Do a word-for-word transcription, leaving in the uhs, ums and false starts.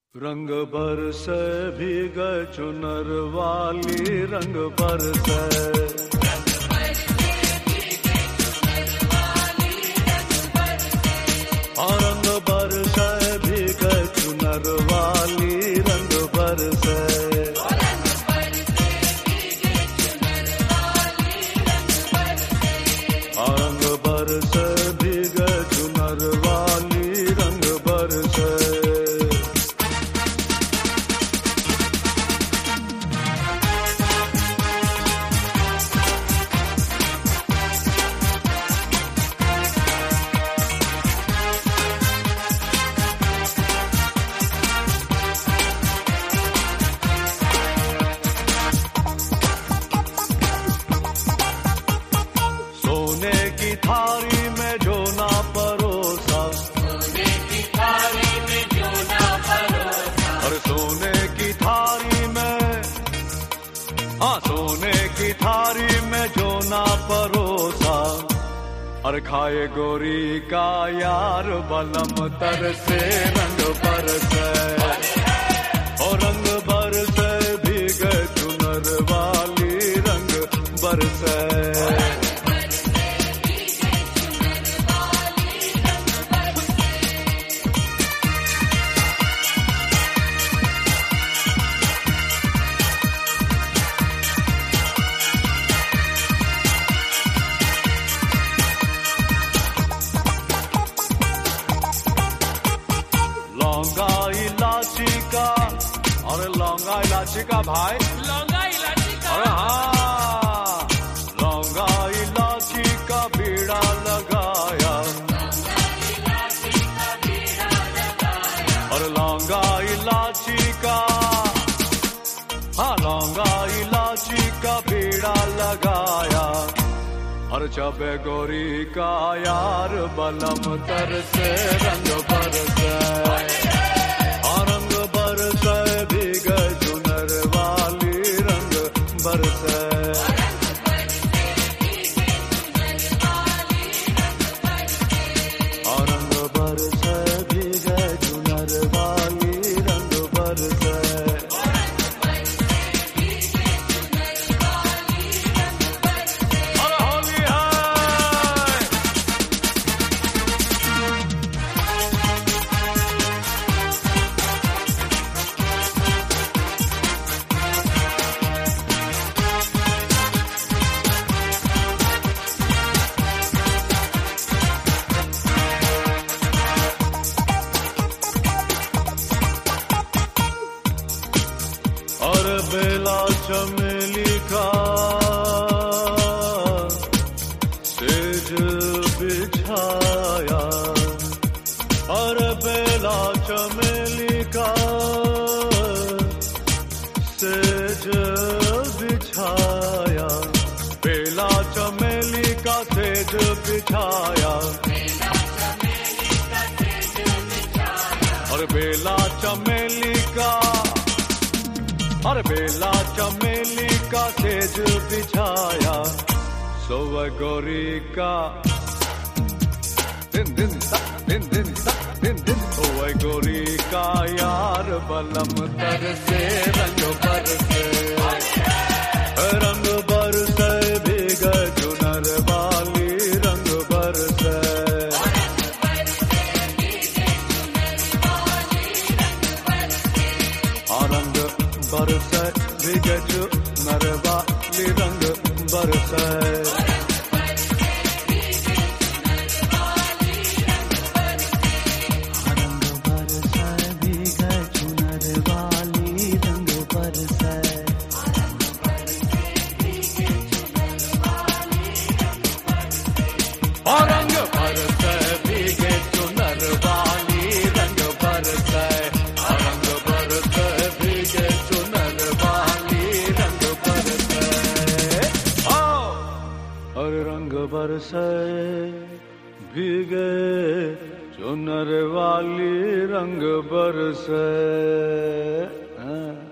रंग बरसे भीगे चुनर वाली, रंग बरसे और रंग बरसे भीगे चुनर वाली, रंग बरसे और रंग बरसे भीगे चुनर वाली, रंग बरसे। सोने की थाली में जो ना परोसा, सोने की थाली में जो ना परोसा, और सोने की थाली में, हाँ सोने की थाली में जो ना परोसा, और खाए गोरी का यार बलम तरसे, रंग बरसे और रंग बरसे भीगे चुनर वाली, रंग बरसे। लौंगा इलायची का, अरे लौंगा इलायची का भाई, लौंगा इलायची का, अरे हाँ लौंगा इलायची का बीड़ा लगाया, और लौंगा इलायची का, हाँ लौंगा इलायची का बीड़ा लगाया, और चबे गोरी का यार बलम तरसे, रंग बरसे और रंग बरसे भीगे चुनर वाली, रंग बरसे। और रंग बरसे भीगे चुनर वाली, रंग बरसे। अरे होली है। और बेला चमेली का सेज बिछाया, और बेला चमेली का सेज बिछाया, बेला चमेली का सेज बिछाया, और बेला चमेली का, और बेला चमेली का सेज बिछाया, सोव गोरी का दिन दिन तक दिन दिन तक दिन दिन, सोव गोरी का यार बलम तरसे, रंग बरसे रंग बरसे भीगे चुनर वाली, रंग बरसे। और रंग बरसे भीगे चुनर वाली, रंग बरसे। और रंग बरसे भीगे चुनर वाली, रंग बरसे और रंग बरसे भीगे चुनर वाली, रंग बरसे। आओ और रंग बरसे भीगे चुनर वाली, रंग बरसे।